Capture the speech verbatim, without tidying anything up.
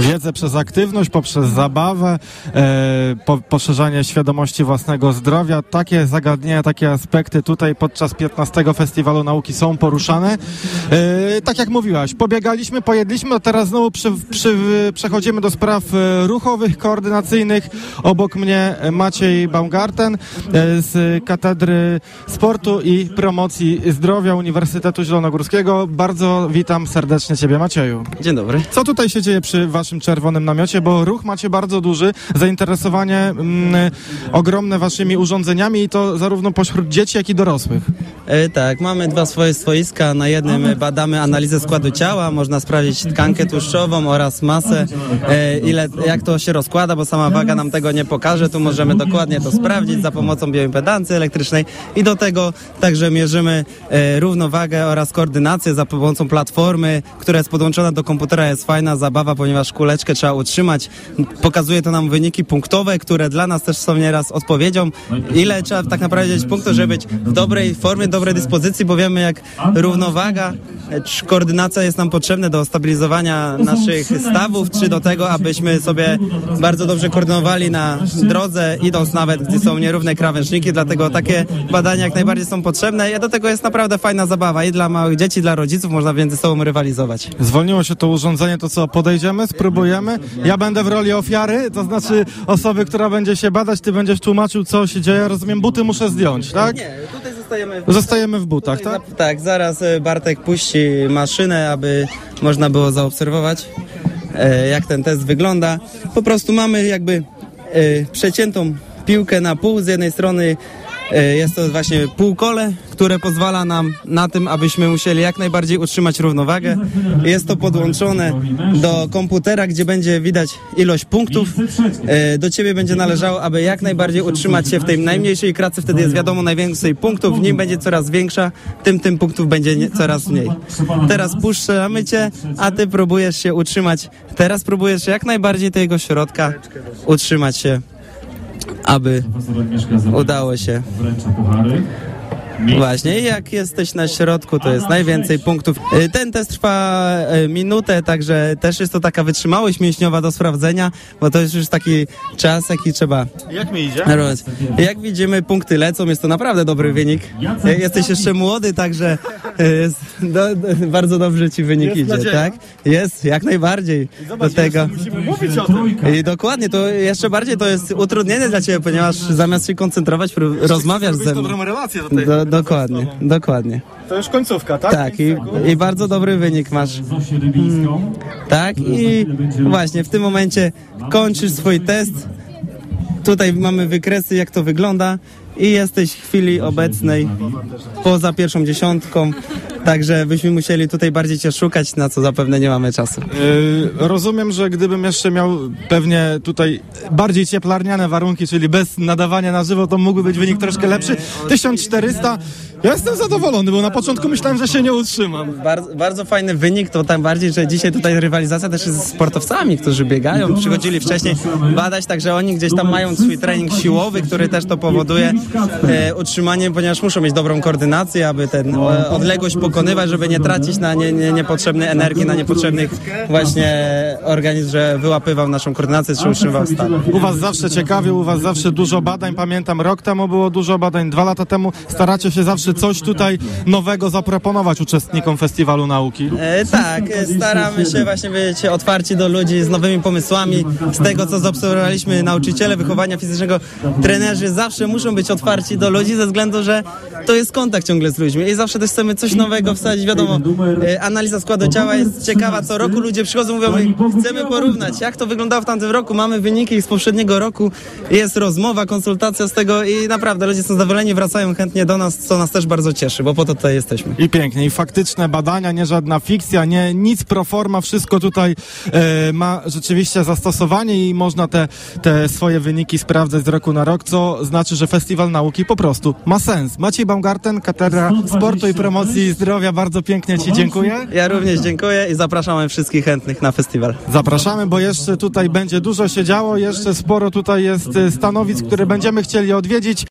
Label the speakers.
Speaker 1: wiedzę przez aktywność, poprzez zabawę, e, po, poszerzanie świadomości własnego zdrowia. Takie zagadnienia, takie aspekty tutaj podczas piętnastego Festiwalu Nauki są poruszane. E, tak jak mówiłaś, pobiegaliśmy, pojedliśmy, a teraz znowu przy, przy, przechodzimy do spraw ruchowych, koordynacyjnych. Obok mnie Maciej Baumgarten z Katedry Sportu i Promocji Zdrowia Uniwersytetu Zielonogórskiego. Bardzo witam serdecznie Ciebie, Macieju.
Speaker 2: Dzień dobry.
Speaker 1: Co tutaj się dzieje przy Waszym czerwonym namiocie? Bo ruch macie bardzo duży, zainteresowanie mm, ogromne Waszymi urządzeniami i to zarówno pośród dzieci, jak i dorosłych.
Speaker 2: E, tak, mamy dwa swoje stoiska. Na jednym badamy analizę składu ciała, można sprawdzić tkankę tłuszczową oraz masę, e, ile, jak to się rozkłada, bo sama waga nam tego nie pokaże. Tu możemy dokładnie to sprawdzić za pomocą bioimpedancji elektrycznej i do tego także mierzymy e, równowagę oraz koordynację za pomocą platformy, która jest podłączona do komputera. Jest fajna zabawa, ponieważ kuleczkę trzeba utrzymać. Pokazuje to nam wyniki punktowe, które dla nas też są nieraz odpowiedzią, ile trzeba tak naprawdę mieć punktów, żeby być w dobrej formie, dobrej dyspozycji, bo wiemy, jak równowaga czy koordynacja jest nam potrzebna do stabilizowania naszych stawów, czy do tego, abyśmy sobie bardzo dobrze koordynowali na drodze, idąc nawet, gdzie są nierówne krawężniki, dlatego takie badania jak najbardziej są potrzebne i do tego jest naprawdę fajna zabawa i dla małych dzieci, dla rodziców, można między sobą rywalizować.
Speaker 1: Zwolniło się to urządzenie, to co, podejdziemy, spróbujemy? Ja będę w roli ofiary, to znaczy osoby, która będzie się badać, ty będziesz tłumaczył, co się dzieje. Rozumiem, buty muszę zdjąć, tak?
Speaker 2: Nie, tutaj zostajemy w,
Speaker 1: Zostajemy w butach,
Speaker 2: tutaj,
Speaker 1: tak?
Speaker 2: za, tak, zaraz Bartek puści maszynę, aby można było zaobserwować, e, jak ten test wygląda. Po prostu mamy jakby e, przeciętą piłkę na pół. Z jednej strony e, jest to właśnie półkole, które pozwala nam na tym, abyśmy musieli jak najbardziej utrzymać równowagę. Jest to podłączone do komputera, gdzie będzie widać ilość punktów. E, do Ciebie będzie należało, aby jak najbardziej utrzymać się w tej najmniejszej kratce, wtedy jest wiadomo najwięcej punktów, w nim będzie coraz większa, tym tym punktów będzie nie, coraz mniej. Teraz puszczamy Cię, a Ty próbujesz się utrzymać. Teraz próbujesz jak najbardziej tego środka utrzymać się, aby udało się. Właśnie, jak jesteś na środku, to jest najwięcej punktów. Ten test trwa minutę, także też jest to taka wytrzymałość mięśniowa do sprawdzenia, bo to jest już taki czas, jaki trzeba.
Speaker 1: Jak mi idzie?
Speaker 2: Jak widzimy, punkty lecą, jest to naprawdę dobry wynik. Jesteś jeszcze młody, także jest do, do, bardzo dobrze ci wynik jest idzie, nadzieja. Tak? Jest, jak najbardziej.
Speaker 1: Zobacz,
Speaker 2: do tego.
Speaker 1: Musimy mówić o tym.
Speaker 2: I dokładnie, to jeszcze bardziej to jest utrudnienie dla Ciebie, ponieważ zamiast się koncentrować, rozmawiasz ze mną.
Speaker 1: Dobrą relację do tej.
Speaker 2: Do, Dokładnie, dokładnie.
Speaker 1: To już końcówka, tak?
Speaker 2: Tak, i, i bardzo dobry wynik masz. Hmm. Tak, i właśnie w tym momencie kończysz swój test. Tutaj mamy wykresy, jak to wygląda i jesteś w chwili obecnej poza pierwszą dziesiątką, także byśmy musieli tutaj bardziej Cię szukać, na co zapewne nie mamy czasu.
Speaker 1: Yy, rozumiem, że gdybym jeszcze miał pewnie tutaj bardziej cieplarniane warunki, czyli bez nadawania na żywo, to mógłby być wynik troszkę lepszy. tysiąc czterysta. Ja jestem zadowolony, bo na początku myślałem, że się nie utrzymam.
Speaker 2: Bardzo, bardzo fajny wynik, to tym bardziej, że dzisiaj tutaj rywalizacja też jest z sportowcami, którzy biegają, przychodzili wcześniej badać, także oni gdzieś tam mają swój trening siłowy, który też to powoduje e, utrzymanie, ponieważ muszą mieć dobrą koordynację, aby ten e, odległość pokonywać, żeby nie tracić na nie, nie, niepotrzebnej energii, na niepotrzebnych właśnie organizm, że wyłapywał naszą koordynację, czy utrzymywał stan.
Speaker 1: U Was zawsze ciekawie, u Was zawsze dużo badań, pamiętam rok temu było dużo badań, dwa lata temu staracie się zawsze coś tutaj nowego zaproponować uczestnikom Festiwalu Nauki.
Speaker 2: E, tak, staramy się właśnie być otwarci do ludzi z nowymi pomysłami. Z tego, co zaobserwowaliśmy, nauczyciele wychowania fizycznego, trenerzy zawsze muszą być otwarci do ludzi ze względu, że to jest kontakt ciągle z ludźmi i zawsze też chcemy coś nowego wsadzić. Wiadomo, e, analiza składu ciała jest ciekawa. Co roku ludzie przychodzą, mówią, chcemy porównać, jak to wyglądało w tamtym roku. Mamy wyniki z poprzedniego roku, jest rozmowa, konsultacja z tego i naprawdę ludzie są zadowoleni, wracają chętnie do nas, co nas też bardzo cieszy, bo po to tutaj jesteśmy.
Speaker 1: I pięknie, i faktyczne badania, nie żadna fikcja, nie nic pro forma, wszystko tutaj e, ma rzeczywiście zastosowanie i można te, te swoje wyniki sprawdzać z roku na rok, co znaczy, że Festiwal Nauki po prostu ma sens. Maciej Baumgarten, Katedra Sportu i Promocji Zdrowia, bardzo pięknie Ci dziękuję.
Speaker 2: Ja również dziękuję i zapraszamy wszystkich chętnych na festiwal.
Speaker 1: Zapraszamy, bo jeszcze tutaj będzie dużo się działo, jeszcze sporo tutaj jest stanowisk, które będziemy chcieli odwiedzić.